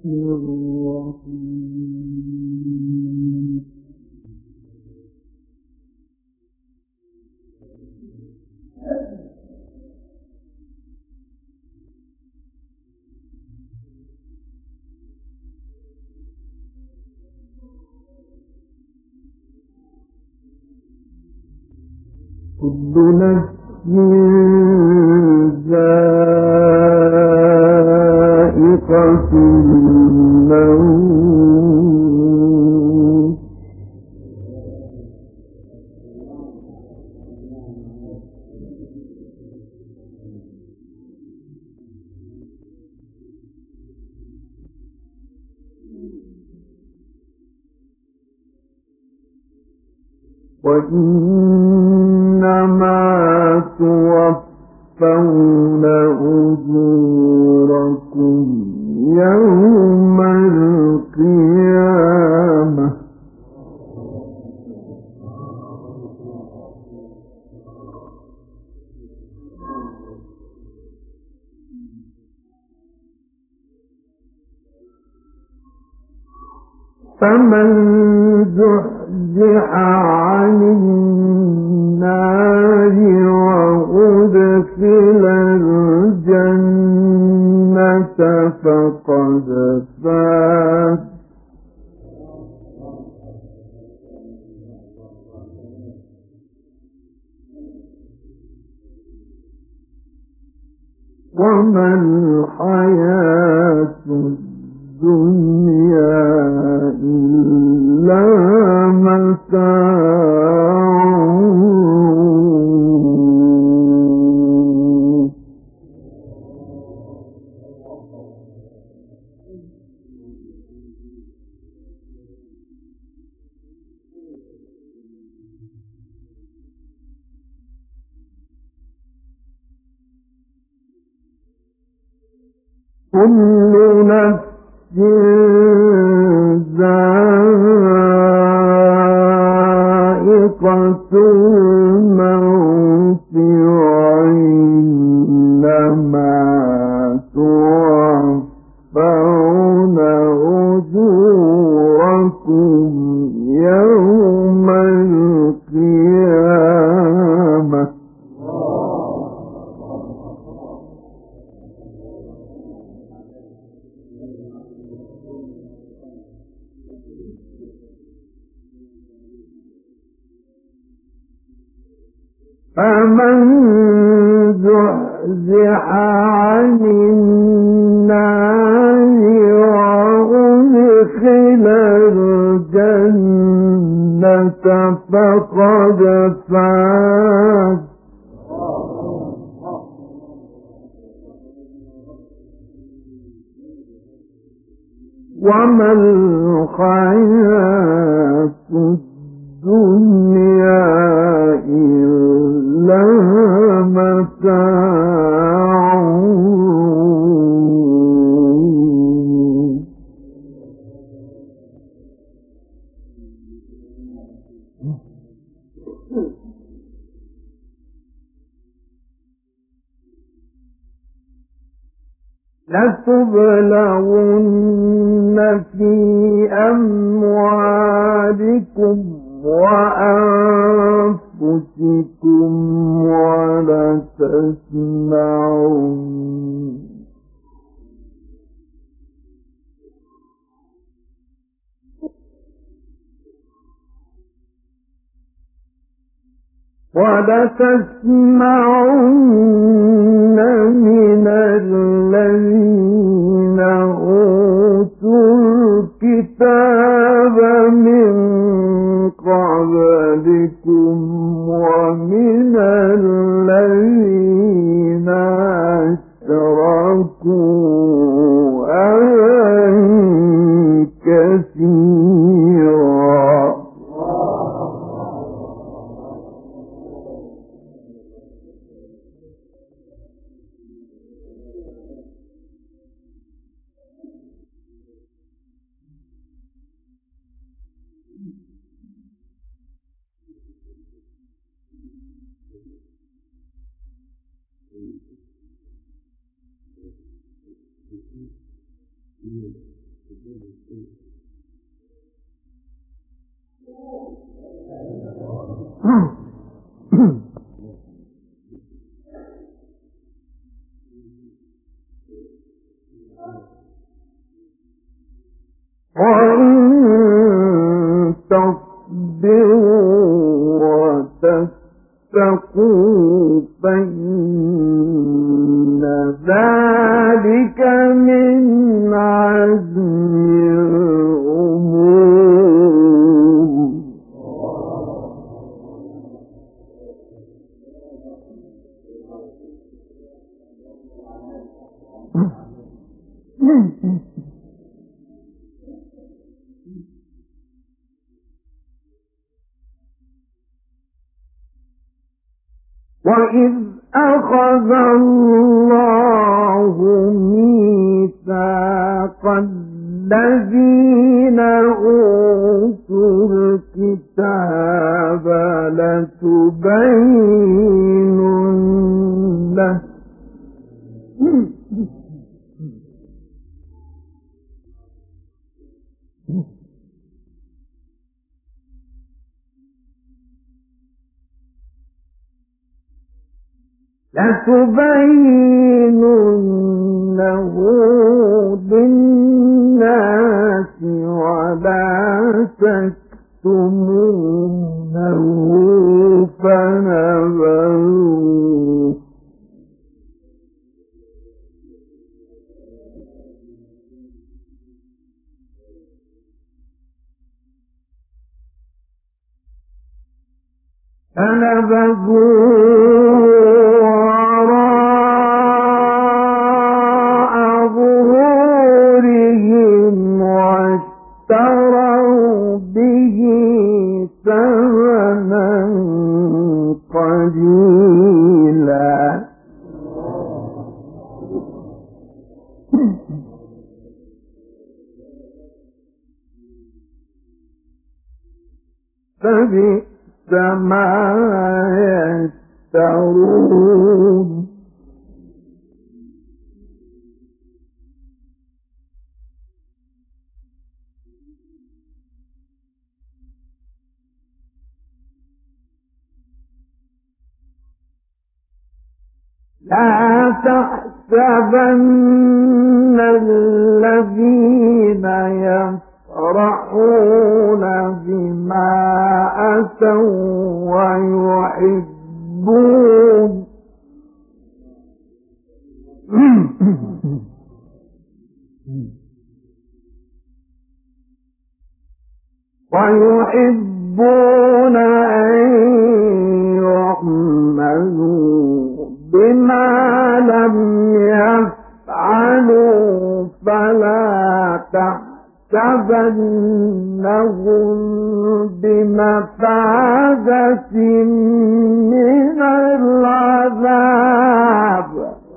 الرحيم. كل نفس ذائقة الموت وإنما توفون أجوركم يوم القيامة فمن زحزح عن النار وأدخل الجنة فقد فاز وما الحياة الدنيا إلا متاع. كل نفس ذائقة الموت وإنما توفون أجوركم يوم القيامة فمن زحزح عن النار وأدخل الجنة فقد فاز وما الحياة الدنيا إلا متاع. لتبلغن في أموالكم وأنفسكم ولتسمعن من الذين أوتوا الكتاب من قبلكم ومن الذين أشركوا أذى كثيرا وإن تصبروا وتتقوا فإن ذلك من عزم الأمور. وَإِذْ أَخَذَ اللَّهُ مِيثَاقَ الَّذِينَ أُوتُوا الْكِتَابَ لَتُبَيِّنُنَّهُ لِلنَّاسِ وَلَا تَكْتُمُونَهُ فَنَبَذُوهُ وراء ظهورهم واشتروا به ثمنا قليلا فبئس ما يشترون. لا تحسبن الذين يفرحون بما أتوا ويحبون أن يعملوا بما لم يفعلوا فلا تحسبنهم بمفازة من العذاب.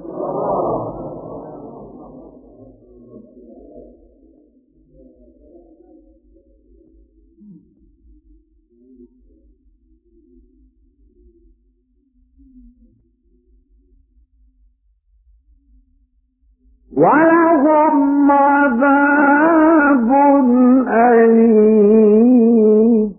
ولهم عذاب أليم.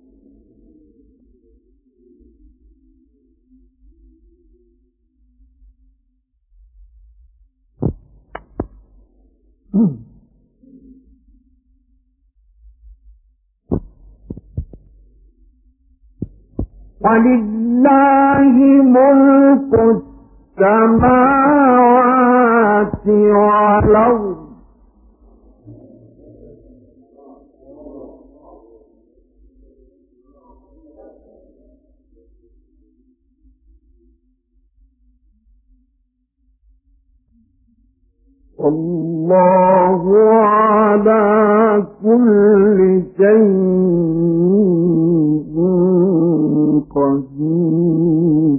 ولله ملك السماوات والأرض والله على كل شيء قدير.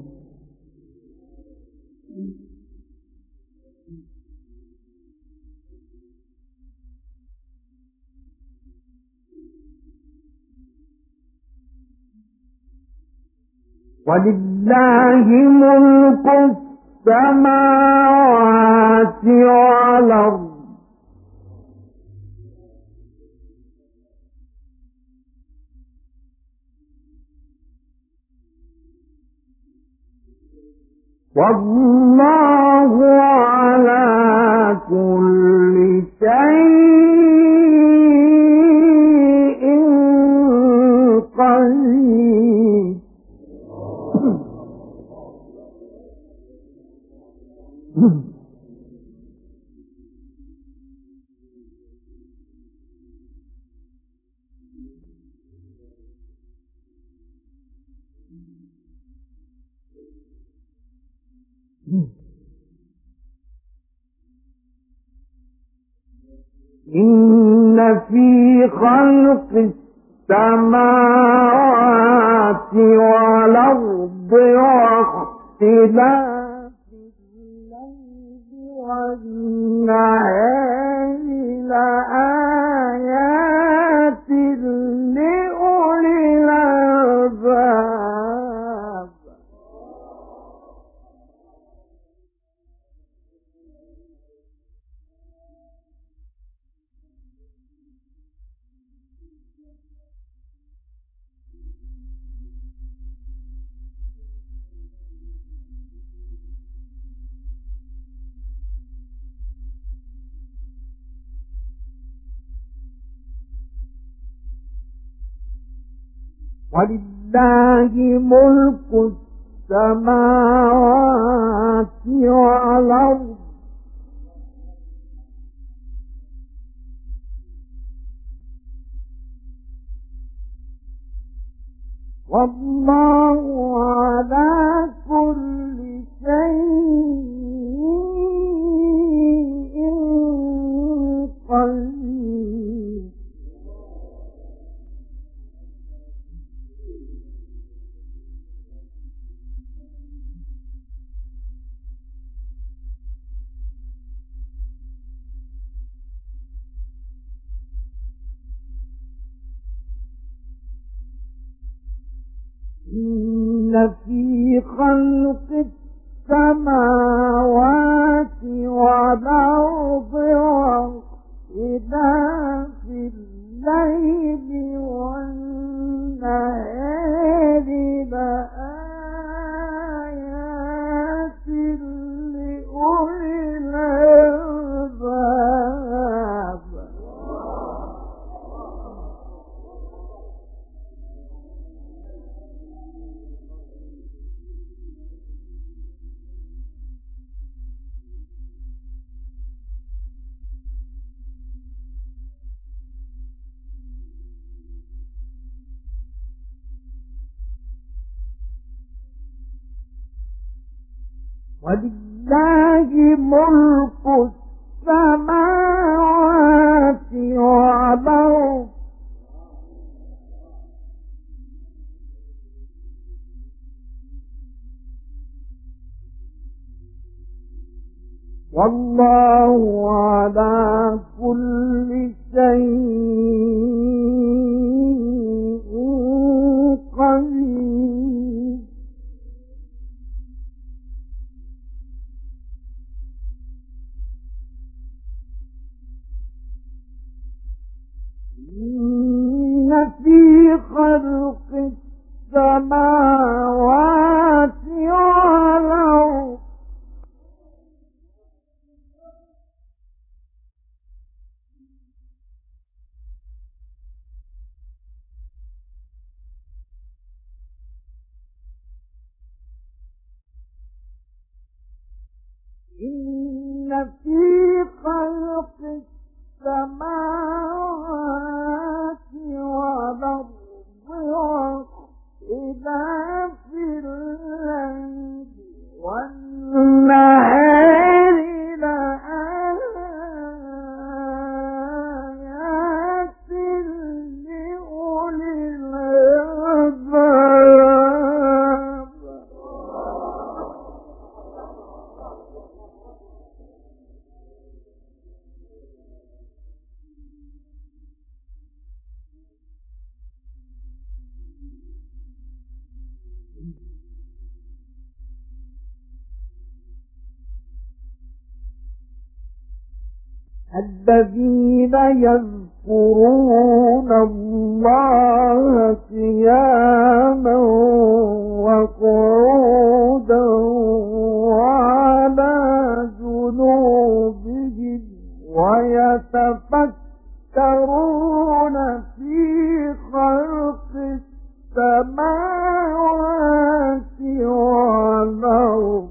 ولله ملك السماوات والأرض والله على كل شيء قدير. إن في خلق السماوات والأرض واختلاف الليل والنهار لآيات لأولي الألباب. ولله ملك السماوات والأرض والله على كل شيء قدير. إن في خلق السماوات والأرض واختلاف الليل والنهار لآيات لأولي الألباب. ولله ملك السماوات والأرض والله على كل شيء قدير. إن في خلق السماوات والأرض إن في خلق السماوات والأرض واختلاف الليل والنهار لآيات لأولي الألباب. الذين يذكرون الله قياما وقعودا جنوبهم ويتفكرون في خلق السماوات والأرض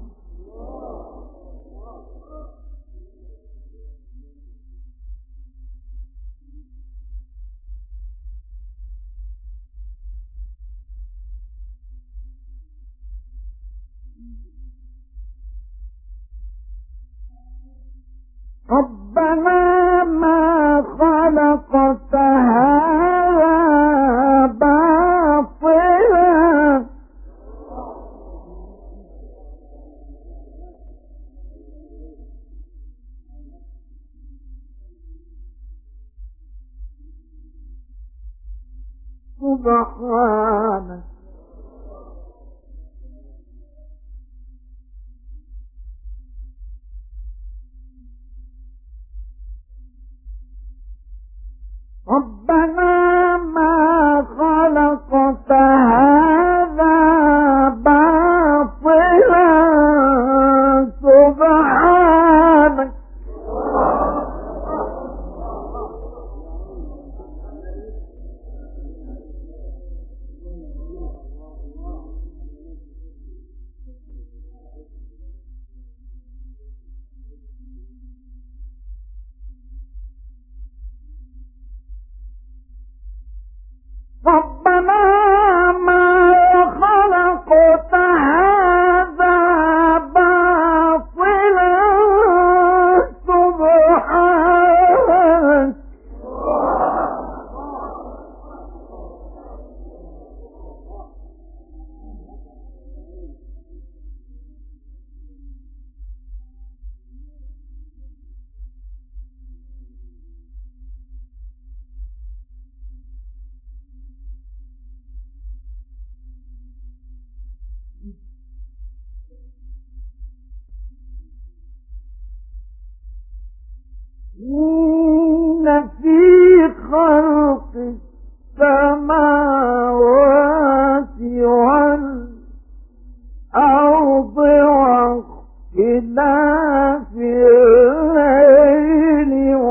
ربنا ما خلقت هذا باطلا سبحانك ربنا ما خلقت هذا باطلا سبحانك ربنا ما خلقت هذا باطلا سبحانك إن في خلق السماوات والأرض واختلاف الليل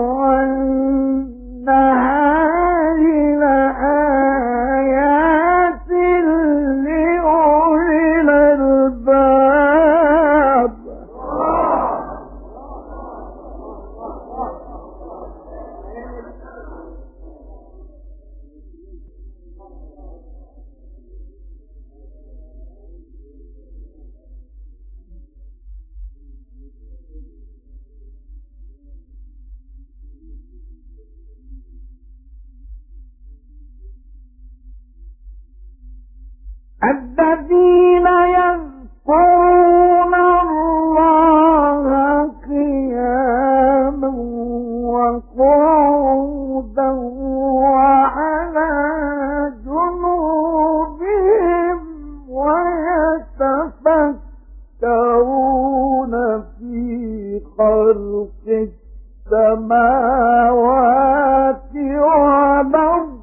والنهار لآيات لأولي الألباب الذين يذكرون الله قياما وقعودا وعلى جنوبهم ويتفكرون في خلق السماوات والأرض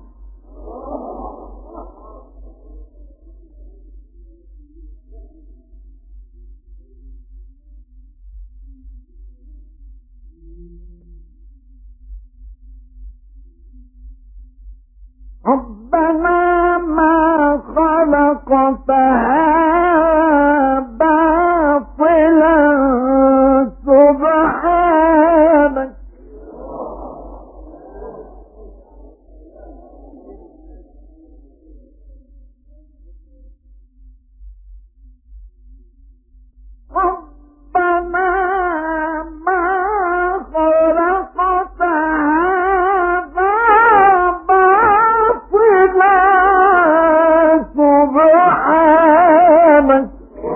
ربنا ما خلقت هذا باطلا سبحانك ربنا ما خلقت هذا باطلا سبحانك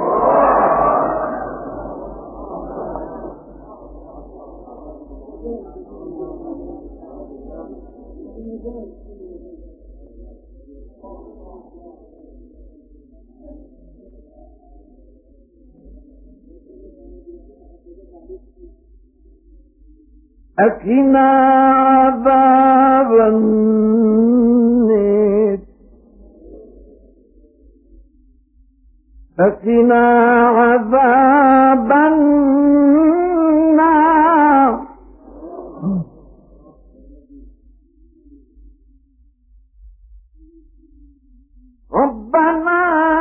أقنا عذاب النار أقنا عذاب النار ربنا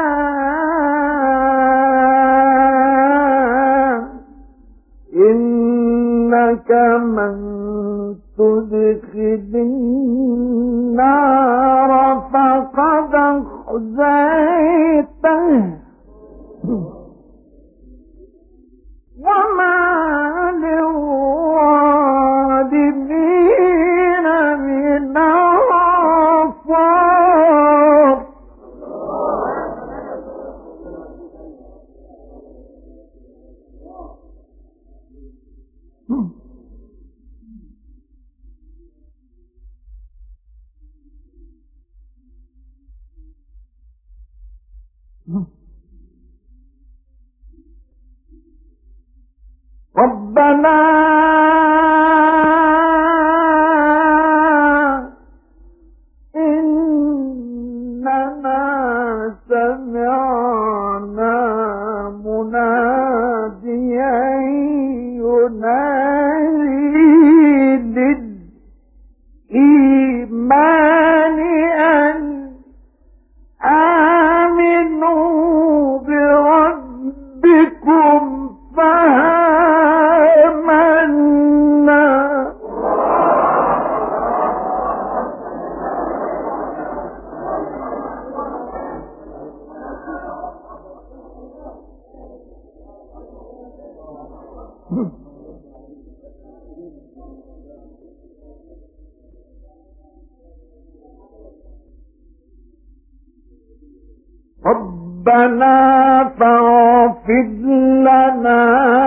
إنك من تدخل النار فقد أخزيته وما للظالمين من أنصار. ربنا إننا سمعنا مناديا ينادي للإيمان أن آمنوا بربكم فآمنا. ربنا فاغفر لنا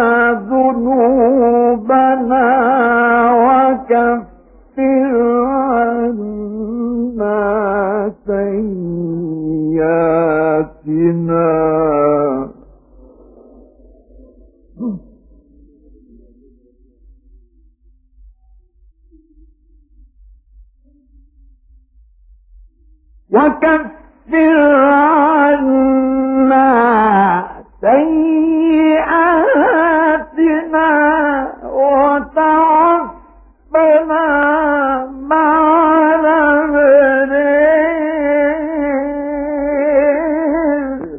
ذنوبنا وكفر عنا سيئاتنا وتوفنا مع الأبرار.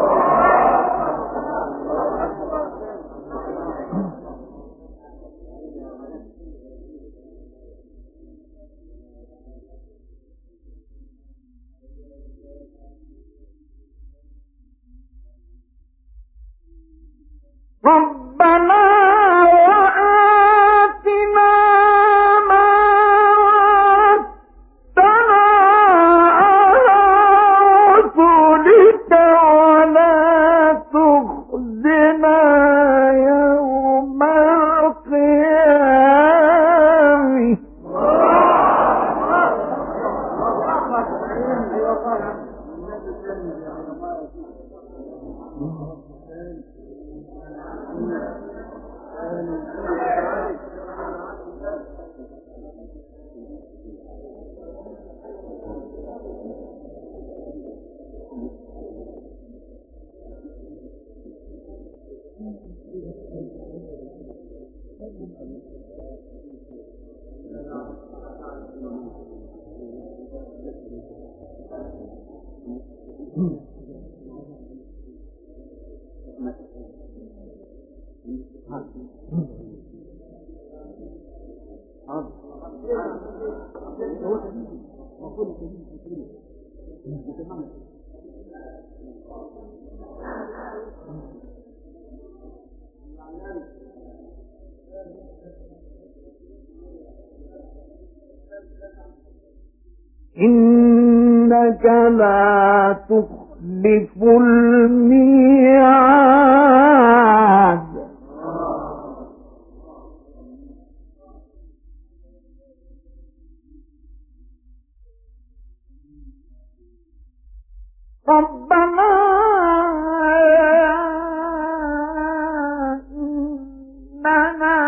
ربنا وآتنا ما وعدتنا على رسلك ولا تخزنا يوم القيامة. إنك لا تخلف الميعاد. ربنا إننا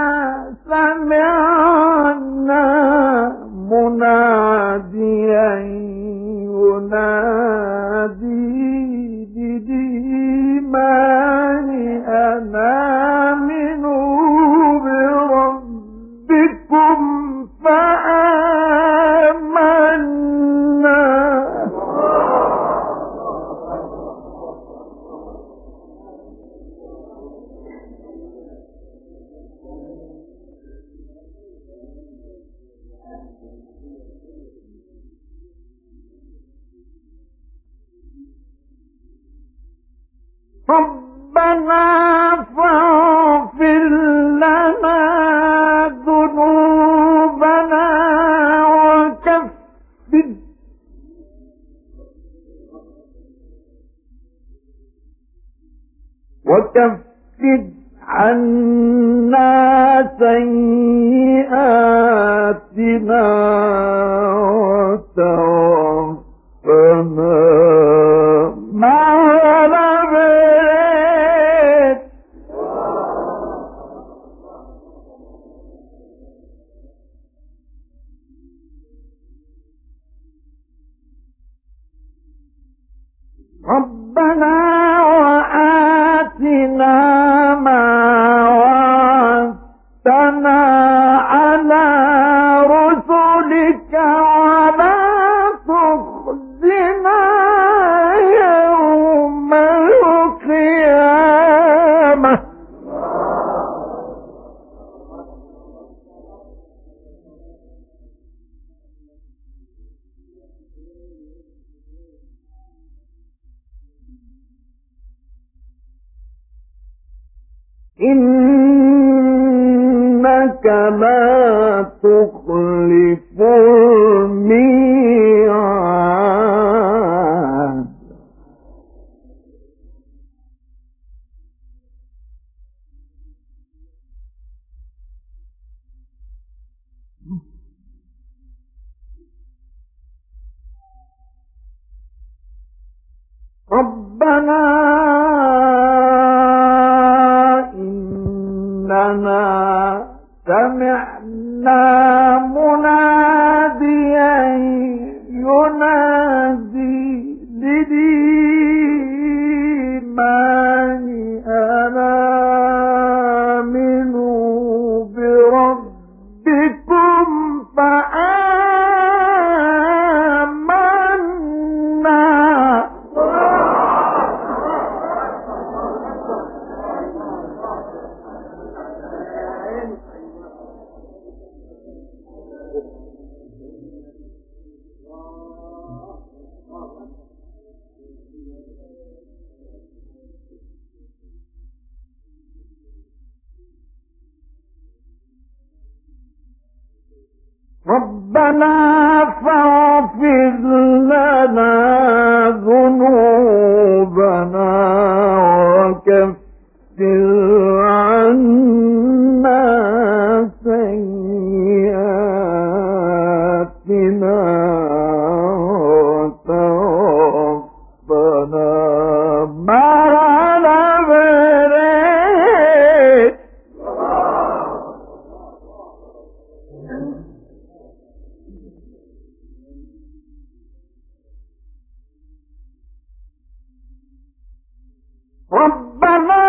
سمعنا مناديا ينادي للإيمان أن آمنوا بربكم ربنا فاغفر لنا ذنوبنا وكفر عنا سيئاتنا وتوفنا مع الأبرار. ربنا وآتنا ما وعدتنا على رسلك ولا تخزنا يوم القيامة. إنك لا تخلف الميعاد. ربنا إننا سمعنا مناديا ينادي للإيمان أن آمنوا بربكم فآمنا. ربنا فاغفر لنا ذنوبنا وكفر عنا سيئاتنا وتوفنا مع الأبرار. ربنا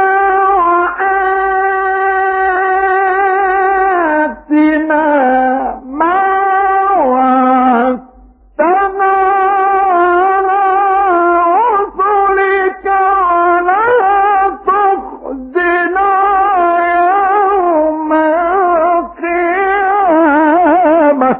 وآتنا ما وعدتنا على رسلك ولا تخزنا يوم القيامة.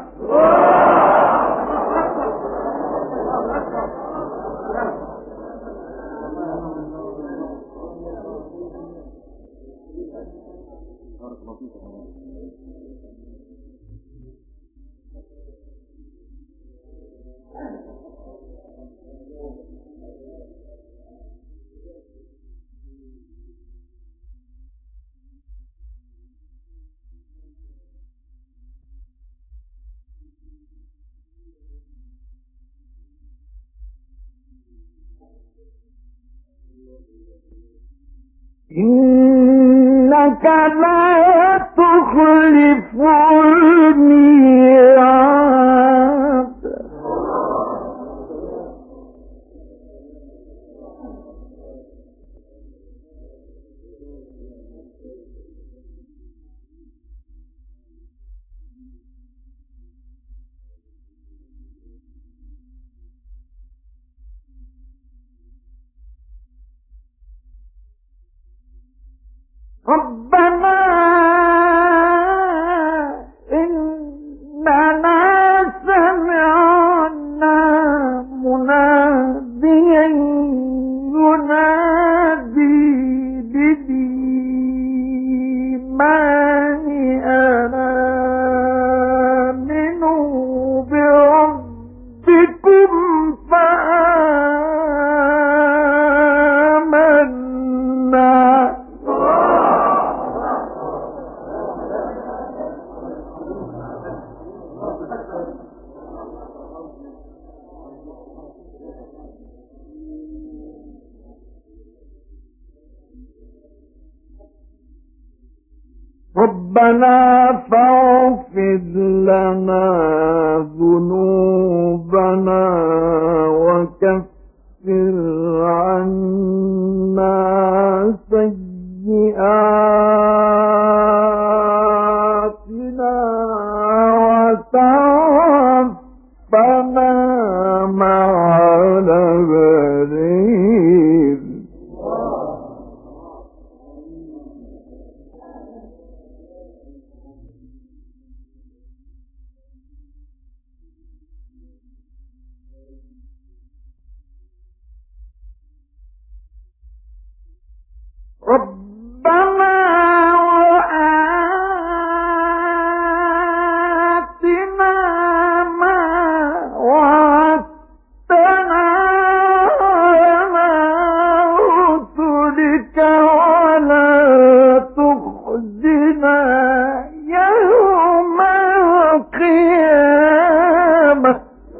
إنك لا تخلف الميعاد. ربنا إننا ربنا فاغفر لنا ذنوبنا وكفر عنا سيئاتنا وتوفنا مع الأبرار. ربنا وآتنا ما وعدتنا على رسلك ولا تخزنا يوم القيامة.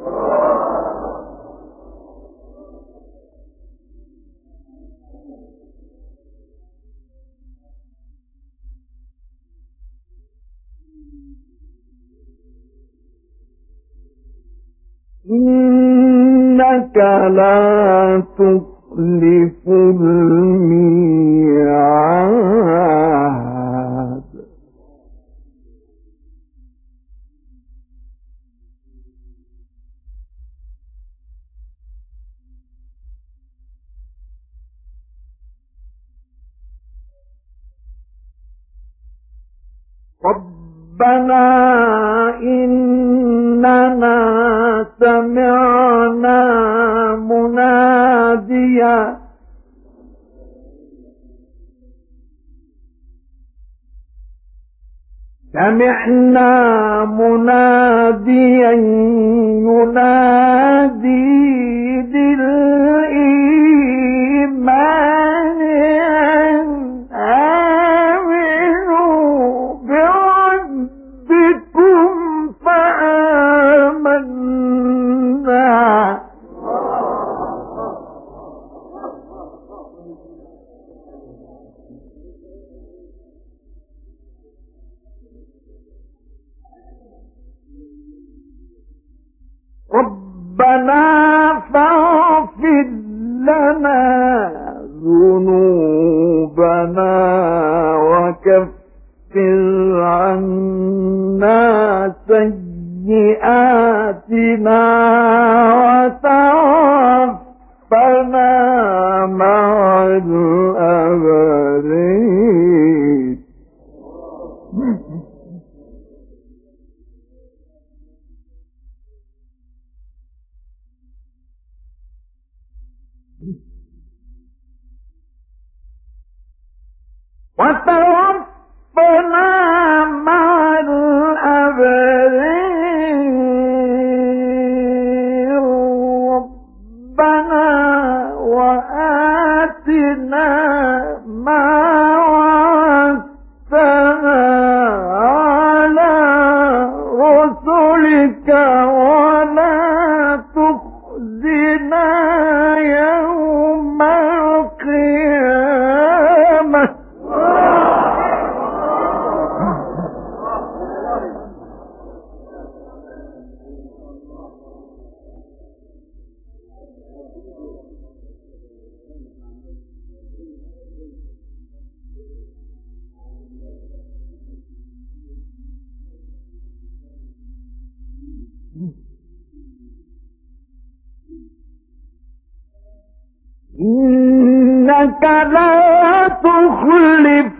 إنك لا تخلف الميعاد. ربنا إننا سمعنا مناديا ينادي للإيمان أن آمنوا بربكم فآمنا. ربنا فاغفر لنا ذنوبنا وكفر عنا سيئاتنا وتوفنا مع الأبرار. وتوفنا مع الأبرار. ربنا وآتنا ما وعدتنا على رسلك ولا تخزنا يوم القيامة. إنك لا تخلف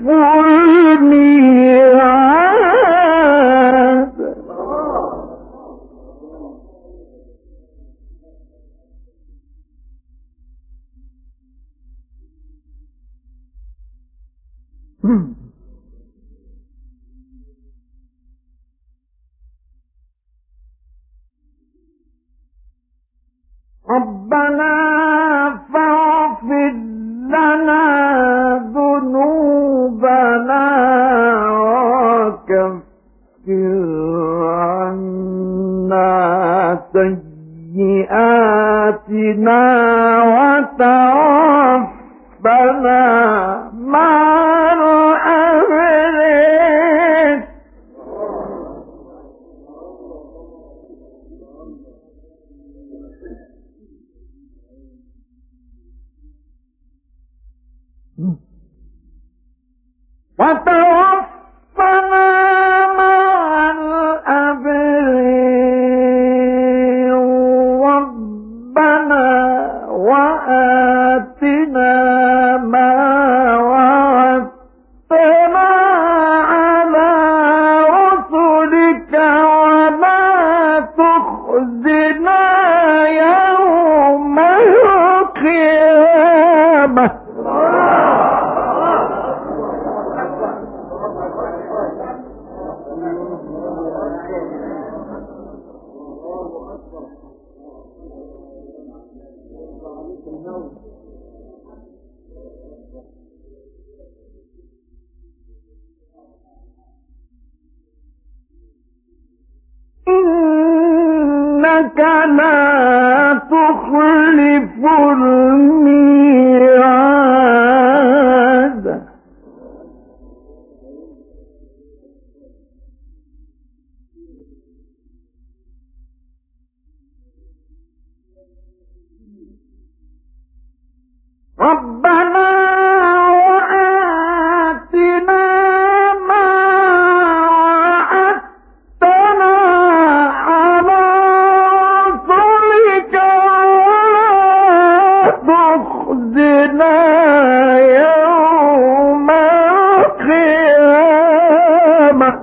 الميعاد. ربنا فاغفر لنا ذنوبنا وكفر عنا سيئاتنا وتوفنا مع الأبرار. وآتنا ما وعدتنا على رسلك ولا تخزنا يوم القيامة. إنك لا تخلف الميعاد. ربنا وآتنا ما وعدتنا على رسلك ولا تخزنا يوم القيامة.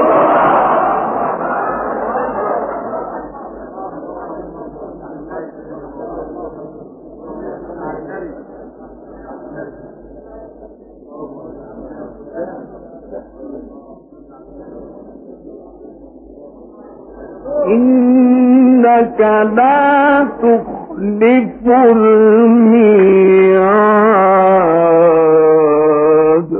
إنك لا تخلف الميعاد.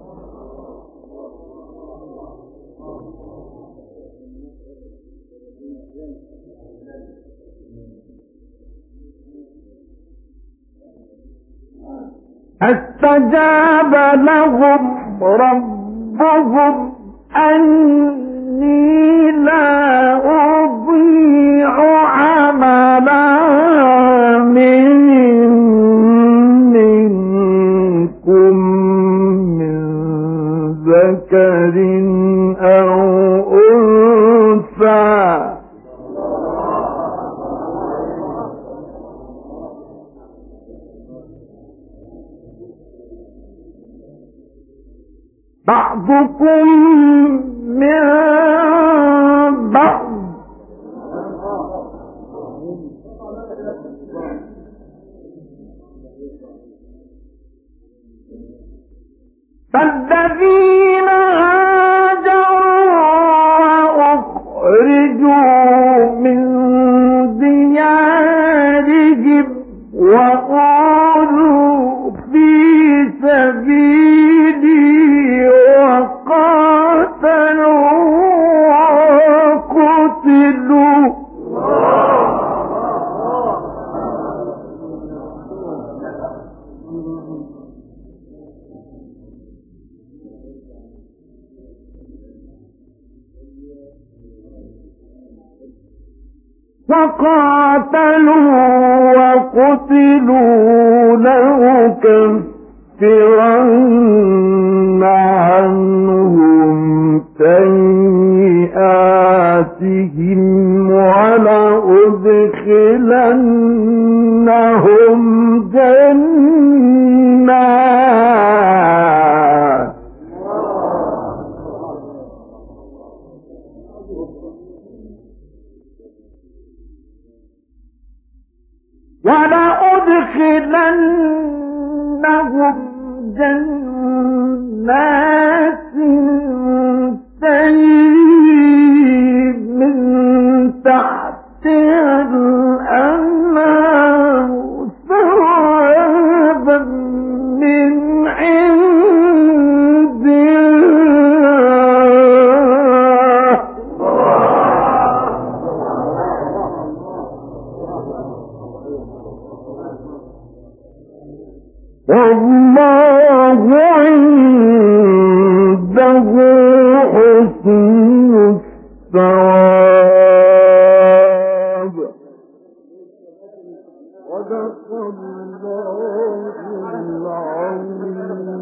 استجاب لهم ربهم أني لا أضيع عمل منكم من ذكر أو أنثى بعضكم من بعض فالذين هاجروا وأخرجوا من ديارهم وأوذوا في سبيلي وقاتلوا وقتلوا لأكفرن عنهم سيئاتهم ولأدخلنهم جنات تجري من تحتها الأنهار ثوابا من عند الله والله عنده حسن الثواب. صدق الله العظيم.